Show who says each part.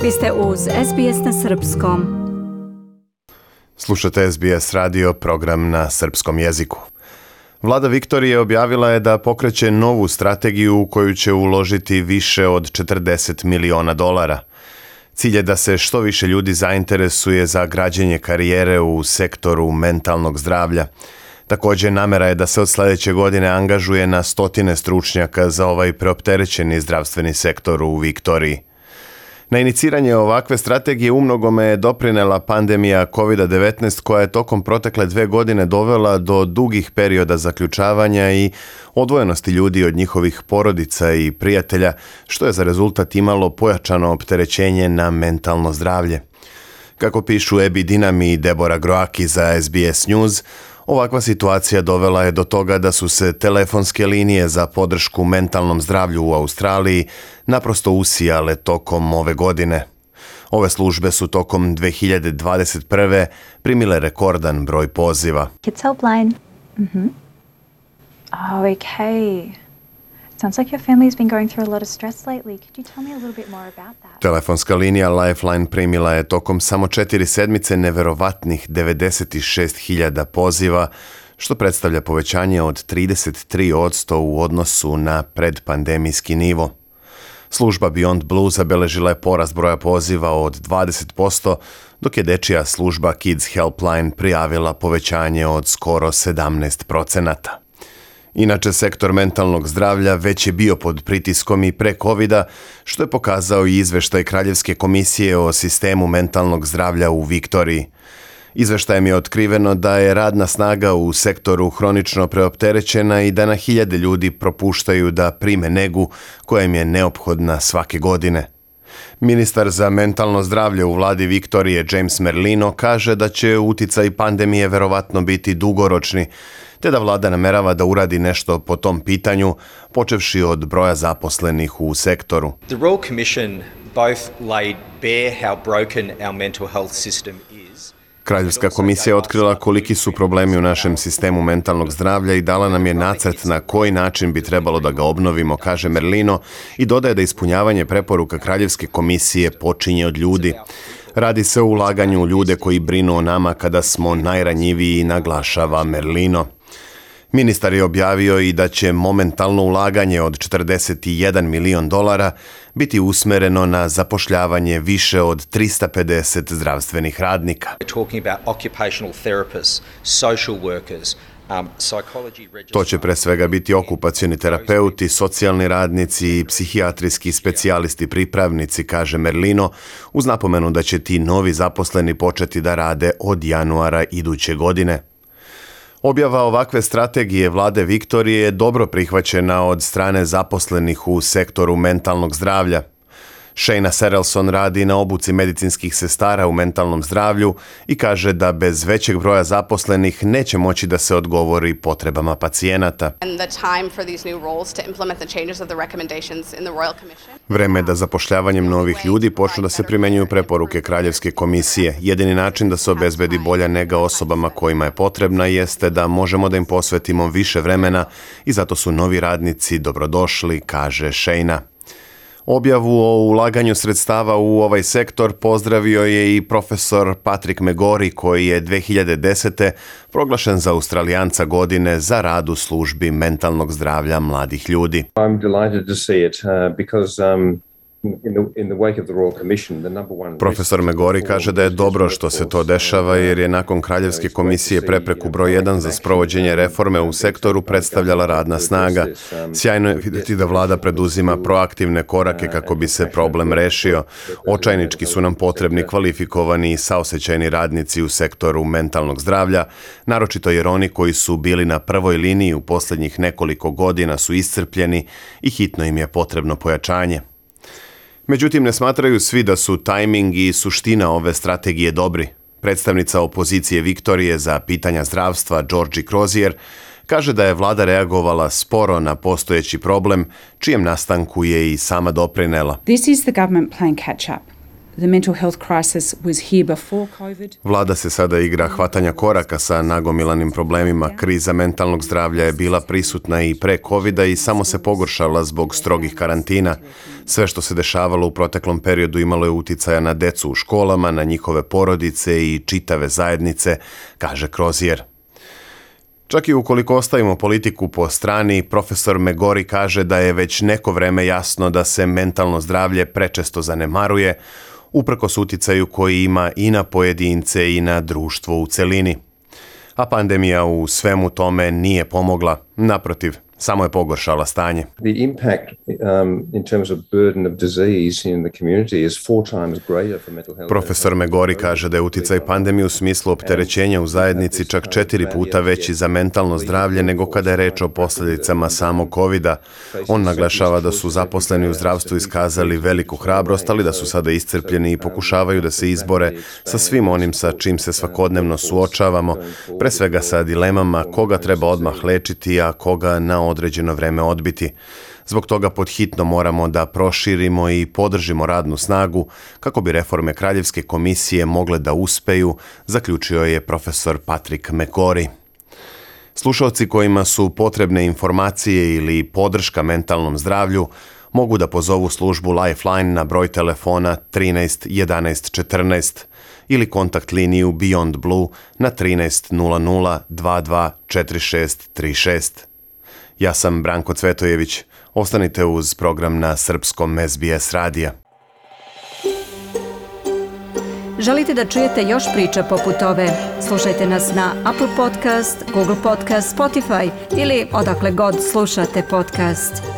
Speaker 1: Vi ste uz SBS na Srpskom.
Speaker 2: Slušate SBS radio, program na srpskom jeziku. Vlada Viktorije objavila je da pokreće novu strategiju u koju će uložiti više od $40 miliona. Cilj je da se što više ljudi zainteresuje za građenje karijere u sektoru mentalnog zdravlja. Također, namera je da se od sljedeće godine angažuje na stotine stručnjaka za ovaj preopterećeni zdravstveni sektor u Viktoriji. Na iniciranje ovakve strategije umnogome je doprinela pandemija COVID-19 koja je tokom protekle 2 godine dovela do dugih perioda zaključavanja i odvojenosti ljudi od njihovih porodica i prijatelja, što je za rezultat imalo pojačano opterećenje na mentalno zdravlje. Kako pišu Ebi Dinam i Deborah Groaki za SBS News, ovakva situacija dovela je do toga da su se telefonske linije za podršku mentalnom zdravlju u Australiji naprosto usijale tokom ove godine. Ove službe su tokom 2021. primile rekordan broj poziva.
Speaker 3: Kids Helpline. Oh, okay. Sounds like your family's been going through a lot of stress lately. Could you tell me a little bit more about that?
Speaker 2: Telefonska linija Lifeline primila je tokom samo 4 sedmice neverovatnih 96.000 poziva, što predstavlja povećanje od 33% u odnosu na predpandemijski nivo. Služba Beyond Blue zabeležila je porast broja poziva od 20%, dok je dečija služba Kids Helpline prijavila povećanje od skoro 17%. Inače, sektor mentalnog zdravlja već je bio pod pritiskom i pre covida, što je pokazao i izveštaj Kraljevske komisije o sistemu mentalnog zdravlja u Viktoriji. Izveštajem je otkriveno da je radna snaga u sektoru hronično preopterećena i da na hiljade ljudi propuštaju da prime negu koja im je neophodna svake godine. Ministar za mentalno zdravlje u vladi Viktorije James Merlino kaže da će uticaj pandemije verovatno biti dugoročni, te da vlada namerava da uradi nešto po tom pitanju, počevši od broja zaposlenih u sektoru.
Speaker 4: The Royal Commission both laid bare how broken our mental health system is.
Speaker 2: Kraljevska komisija je otkrila koliki su problemi u našem sistemu mentalnog zdravlja i dala nam je nacrt na koji način bi trebalo da ga obnovimo, kaže Merlino, i dodaje da ispunjavanje preporuka Kraljevske komisije počinje od ljudi. Radi se o ulaganju u ljude koji brinu o nama kada smo najranjiviji, naglašava Merlino. Ministar je objavio i da će momentalno ulaganje od $41 milion biti usmereno na zapošljavanje više od 350 zdravstvenih radnika. To će pre svega biti okupacioni terapeuti, socijalni radnici i psihijatrijski specijalisti pripravnici, kaže Merlino, uz napomenu da će ti novi zaposleni početi da rade od januara iduće godine. Objava ovakve strategije vlade Viktorije je dobro prihvaćena od strane zaposlenih u sektoru mentalnog zdravlja. Shayna Serelson radi na obuci medicinskih sestara u mentalnom zdravlju i kaže da bez većeg broja zaposlenih neće moći da se odgovori potrebama pacijenata. Vreme je da zapošljavanjem novih ljudi počnu da se primenjuju preporuke Kraljevske komisije. Jedini način da se obezbedi bolja nega osobama kojima je potrebna jeste da možemo da im posvetimo više vremena i zato su novi radnici dobrodošli, kaže Shayna. Objavu o ulaganju sredstava u ovaj sektor pozdravio je i profesor Patrick McGorry, koji je 2010. proglašen za Australijanca godine za rad u službi mentalnog zdravlja mladih ljudi.
Speaker 5: I'm delighted to see it because
Speaker 2: Profesor McGorry kaže da je dobro što se to dešava jer je nakon Kraljevske komisije prepreku broj 1 za sprovođenje reforme u sektoru predstavljala radna snaga. Sjajno je vidjeti da vlada preduzima proaktivne korake kako bi se problem rešio. Očajnički su nam potrebni kvalifikovani i saosećajni radnici u sektoru mentalnog zdravlja, naročito jer oni koji su bili na prvoj liniji u posljednjih nekoliko godina su iscrpljeni i hitno im je potrebno pojačanje. Međutim, ne smatraju svi da su tajming i suština ove strategije dobri. Predstavnica opozicije Viktorije za pitanja zdravstva Georgie Crozier kaže da je vlada reagovala sporo na postojeći problem, čijem nastanku je i sama doprinela.
Speaker 6: This is the government playing catch up. The mental health crisis was here before COVID.
Speaker 2: Vlada se sada igra hvatanja koraka sa nagomilanim problemima. Kriza mentalnog zdravlja je bila prisutna i pre covida i samo se pogoršala zbog strogih karantina. Sve što se dešavalo u proteklom periodu imalo je uticaja na decu u školama, na njihove porodice i čitave zajednice, kaže Crozier. Čak i ukoliko ostavimo politiku po strani, profesor Megori kaže da je već neko vreme jasno da se mentalno zdravlje prečesto zanemaruje, uprkos uticaju koji ima i na pojedince i na društvo u celini. A pandemija u svemu tome nije pomogla, naprotiv, samo je pogoršala stanje.
Speaker 5: The impact in terms of burden of disease in the community is 4 times greater for mental health.
Speaker 2: Profesor Megori kaže da je uticaj pandemije u smislu opterećenja u zajednici čak 4 puta veći za mentalno zdravlje nego kada je reč o posljedicama samog covida. On naglašava da su zaposleni u zdravstvu iskazali veliku hrabrost, ali da su sada iscrpljeni i pokušavaju da se izbore sa svim onim sa čim se svakodnevno suočavamo, pre svega sa dilemama koga treba odmah lečiti, a koga na određeno vreme odbiti. Zbog toga podhitno moramo da proširimo i podržimo radnu snagu kako bi reforme Kraljevske komisije mogle da uspeju, zaključio je profesor Patrick Megori. Slušalci kojima su potrebne informacije ili podrška mentalnom zdravlju mogu da pozovu službu Lifeline na broj telefona 13 11 14 ili kontakt liniju Beyond Blue na 13 00 22 46 36. Ja sam Branko Cvetojević. Ostanite uz program na srpskom SBS radija.
Speaker 1: Želite da čujete još priča poput ove? Slušajte nas na Apple Podcast, Google Podcast, Spotify ili odakle god slušate podcast.